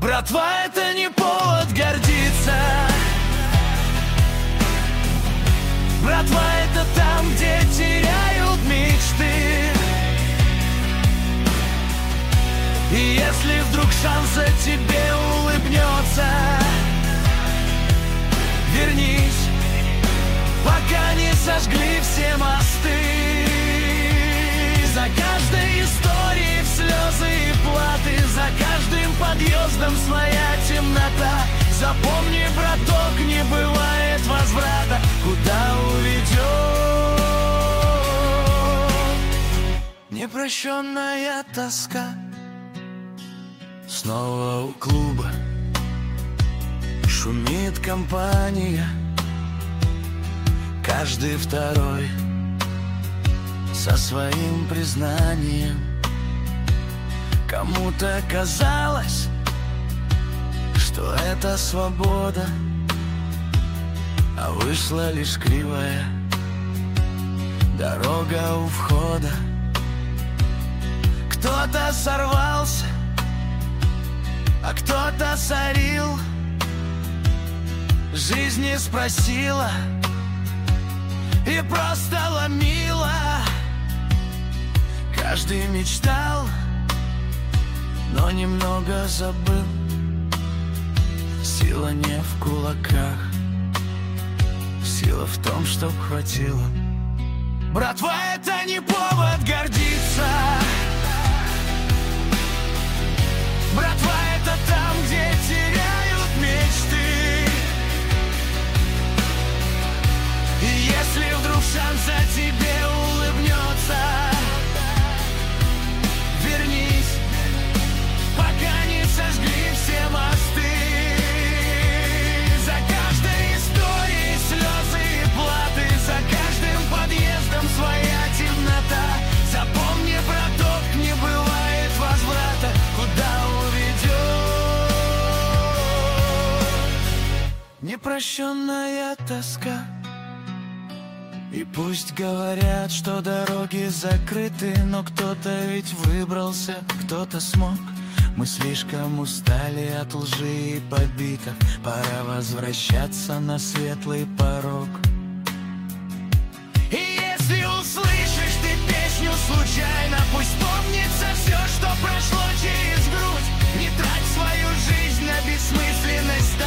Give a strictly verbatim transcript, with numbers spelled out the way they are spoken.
Братва, это не повод гордиться. Братва, это там, где теряют мечты. И если вдруг шанса тебе улыбнется, вернись, пока не сожгли все мосты. За каждой историей слезы и платы, за каждым подъездом своя темнота. Запомни, браток, не бывает возврата, куда уведет непрощенная тоска. Снова у клуба шумит компания, каждый второй со своим признанием. Кому-то казалось, что это свобода, а вышла лишь кривая дорога у входа. Кто-то сорвался, а кто-то сорил. Жизнь не спросила и просто ломила. Каждый мечтал, но немного забыл. Сила не в кулаках, сила в том, чтоб хватило. Братва, это не повод гордиться. Братва, это там, где теряют мечты. И если вдруг шанса тебе улыбнется, вернись, пока не сожгли все мосты. За каждой историей слезы и платы, за каждым подъездом своя темнота. Запомни, браток, не бывает возврата, куда уведет непрощенная тоска. И пусть говорят, что дороги закрыты, но кто-то ведь выбрался, кто-то смог. Мы слишком устали от лжи и побитов, пора возвращаться на светлый порог. И если услышишь ты песню случайно, пусть помнится все, что прошло через грудь. Не трать свою жизнь на бессмысленность